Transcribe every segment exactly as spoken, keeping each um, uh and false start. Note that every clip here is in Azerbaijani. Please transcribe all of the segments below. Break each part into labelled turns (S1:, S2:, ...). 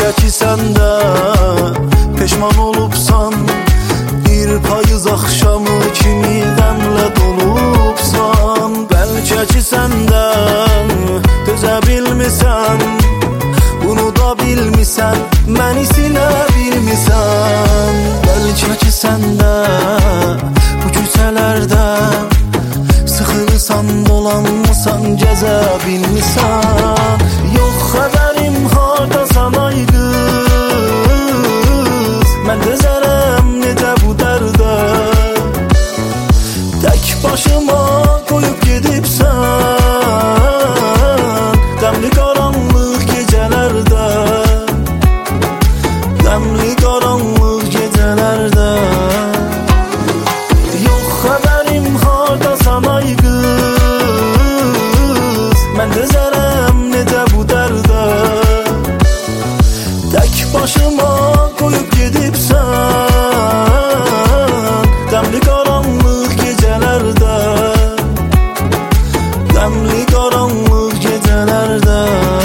S1: Bəlkə ki sən də peşman olubsan, bir payız axşamı kimi qəmlə dolubsan. Bəlkə ki sən də dözə bilmisən, unuda bilmisən, məni silə bilmisən. Bəlkə ki sən də bu küçələrdə sıxılsan, dolanmısan, gəzə bilmisən. Yox xəbərim hardasan ay qız, mən dözərəm necə bu dərdə. Tək başıma qoyub gedibsən, qəmli qaranlıq gecələrdə, qəmli qaranlıq gecələrdə. Yox xəbərim hardasan ay qız, mən dözərəm necə bu dərdə. Tək başıma qoyub gedibsən, qəmli qaranlıq gecələrdə, qəmli qaranlıq gecələrdə.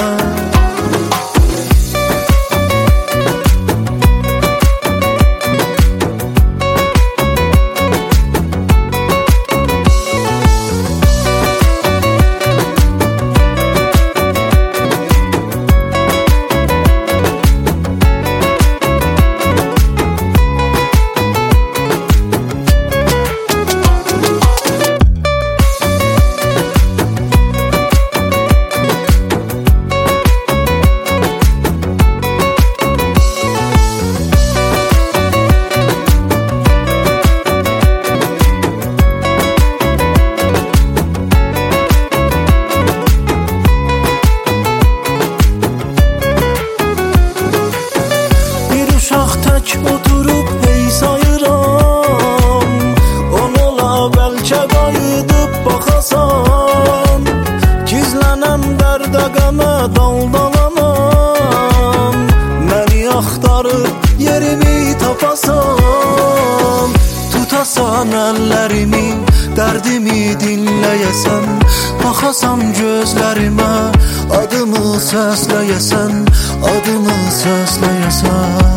S1: Tək oturub hey sayıram, on ola bəlkə qayıdıb baxasan. Gizlənəm dərdə qəmə daldalanam, məni axtarıb yerimi tapasan. Tutasan əllərimi, dərdimi dinləyəsən, baxasan gözlərimə, adımı səsləyəsən, adımı səsləyəsən.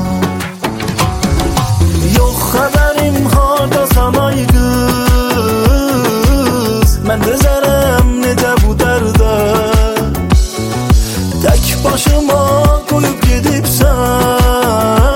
S1: Yox xəbərim hardasan ay qız, mən dözərəm necə bu dərdə. Tək başıma qoyub gedibsən,